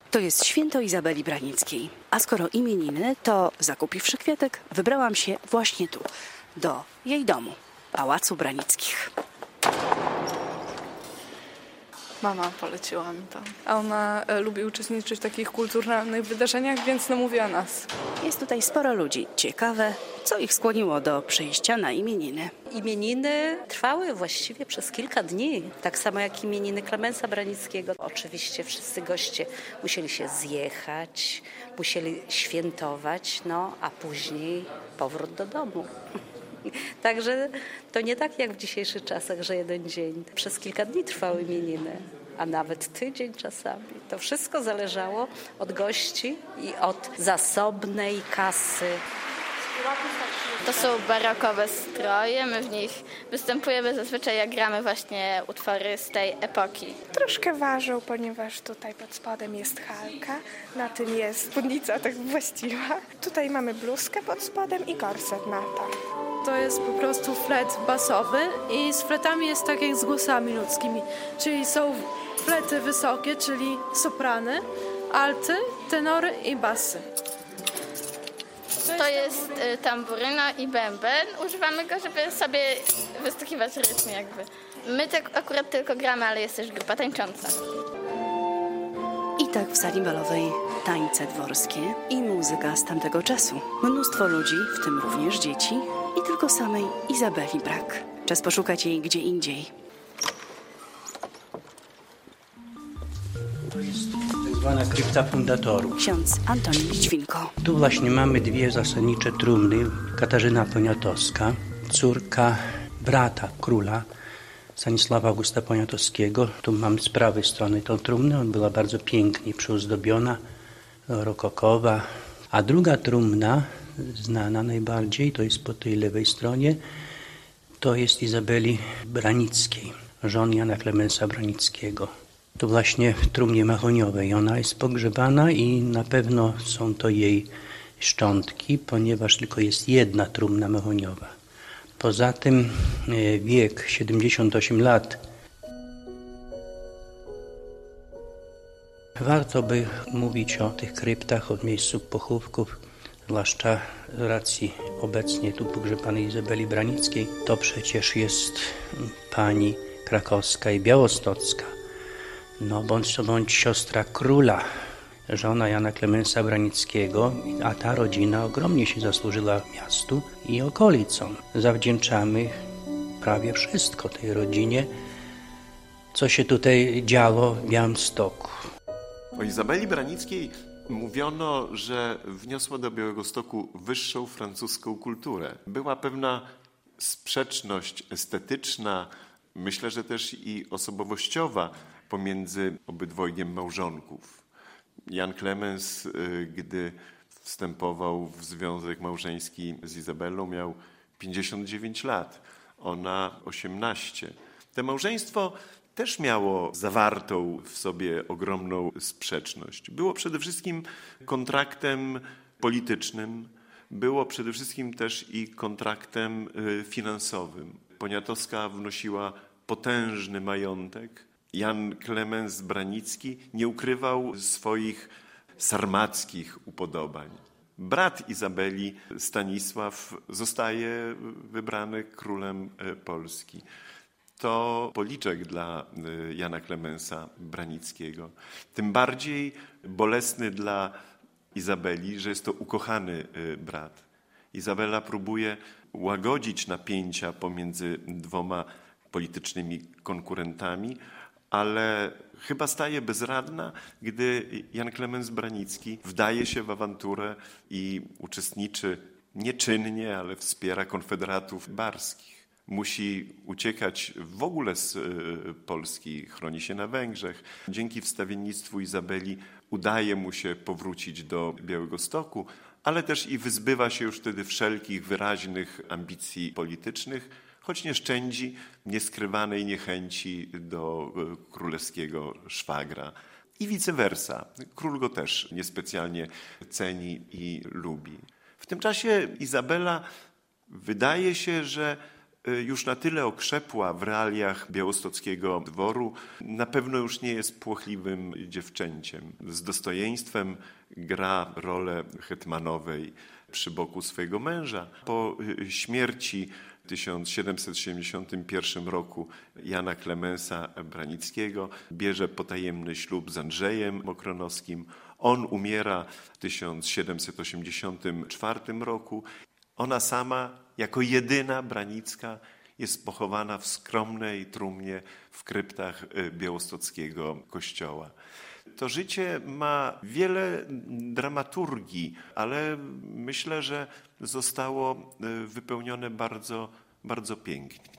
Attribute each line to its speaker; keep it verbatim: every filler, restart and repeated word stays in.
Speaker 1: To jest święto Izabeli Branickiej. A skoro imieniny, to zakupiwszy kwiatek, wybrałam się właśnie tu, do jej domu, Pałacu Branickich.
Speaker 2: Mama poleciła mi to. A ona e, lubi uczestniczyć w takich kulturalnych wydarzeniach, więc namówiła nas.
Speaker 1: Jest tutaj sporo ludzi. Ciekawe, co ich skłoniło do przyjścia na imieniny.
Speaker 3: Imieniny trwały właściwie przez kilka dni, tak samo jak imieniny Klemensa Branickiego. Oczywiście wszyscy goście musieli się zjechać, musieli świętować, no a później powrót do domu. Także to nie tak jak w dzisiejszych czasach, że jeden dzień. Przez kilka dni trwały imieniny, a nawet tydzień czasami. To wszystko zależało od gości i od zasobnej kasy.
Speaker 4: To są barokowe stroje, my w nich występujemy zazwyczaj, jak gramy właśnie utwory z tej epoki.
Speaker 5: Troszkę ważą, ponieważ tutaj pod spodem jest halka, na tym jest spódnica tak właściwa. Tutaj mamy bluzkę pod spodem i korset na to.
Speaker 6: To jest po prostu flet basowy i z fletami jest tak jak z głosami ludzkimi, czyli są flety wysokie, czyli soprany, alty, tenory i basy.
Speaker 4: To jest y, tamburyna i bęben. Używamy go, żeby sobie wystukiwać rytm jakby. My tak akurat tylko gramy, ale jest też grupa tańcząca.
Speaker 1: I tak w sali balowej tańce dworskie i muzyka z tamtego czasu. Mnóstwo ludzi, w tym również dzieci, i tylko samej Izabeli brak. Czas poszukać jej gdzie indziej.
Speaker 7: To jest tak zwana krypta fundatorów.
Speaker 1: Ksiądz Antoni Lićwinko.
Speaker 7: Tu właśnie mamy dwie zasadnicze trumny. Katarzyna Poniatowska, córka brata króla Stanisława Augusta Poniatowskiego. Tu mam z prawej strony tą trumnę. Ona była bardzo pięknie przyozdobiona, rokokowa. A druga trumna, znana najbardziej, to jest po tej lewej stronie, to jest Izabeli Branickiej, żony Jana Klemensa Branickiego. To właśnie w trumnie mahoniowej. Ona jest pogrzebana i na pewno są to jej szczątki, ponieważ tylko jest jedna trumna mahoniowa. Poza tym wiek siedemdziesiąt osiem lat. Warto by mówić o tych kryptach, o miejscu pochówków, zwłaszcza z racji obecnie tu pogrzebanej Izabeli Branickiej. To przecież jest pani krakowska i białostocka. No bądź to bądź siostra króla, żona Jana Klemensa Branickiego, a ta rodzina ogromnie się zasłużyła miastu i okolicom. Zawdzięczamy prawie wszystko tej rodzinie, co się tutaj działo w Białymstoku.
Speaker 8: O Izabeli Branickiej mówiono, że wniosła do Białegostoku wyższą francuską kulturę. Była pewna sprzeczność estetyczna, myślę, że też i osobowościowa pomiędzy obydwojgiem małżonków. Jan Klemens, gdy wstępował w związek małżeński z Izabelą, miał pięćdziesiąt dziewięć lat, ona osiemnaście. To małżeństwo też miało zawartą w sobie ogromną sprzeczność. Było przede wszystkim kontraktem politycznym, było przede wszystkim też i kontraktem finansowym. Poniatowska wnosiła potężny majątek. Jan Klemens Branicki nie ukrywał swoich sarmackich upodobań. Brat Izabeli, Stanisław, zostaje wybrany królem Polski. To policzek dla Jana Klemensa Branickiego. Tym bardziej bolesny dla Izabeli, że jest to ukochany brat. Izabela próbuje łagodzić napięcia pomiędzy dwoma politycznymi konkurentami, ale chyba staje bezradna, gdy Jan Klemens Branicki wdaje się w awanturę i uczestniczy nieczynnie, ale wspiera konfederatów barskich. Musi uciekać w ogóle z Polski, chroni się na Węgrzech. Dzięki wstawiennictwu Izabeli udaje mu się powrócić do Białegostoku, ale też i wyzbywa się już wtedy wszelkich wyraźnych ambicji politycznych, choć nie szczędzi nieskrywanej niechęci do królewskiego szwagra. I vice versa. Król go też niespecjalnie ceni i lubi. W tym czasie Izabela wydaje się, że już na tyle okrzepła w realiach białostockiego dworu, na pewno już nie jest płochliwym dziewczęciem. Z dostojeństwem gra rolę hetmanowej przy boku swojego męża. Po śmierci w tysiąc siedemset siedemdziesiątym pierwszym roku Jana Klemensa Branickiego bierze potajemny ślub z Andrzejem Mokronowskim. On umiera w tysiąc siedemset osiemdziesiątym czwartym roku. Ona sama, jako jedyna Branicka, jest pochowana w skromnej trumnie w kryptach białostockiego kościoła. To życie ma wiele dramaturgii, ale myślę, że zostało wypełnione bardzo, bardzo pięknie.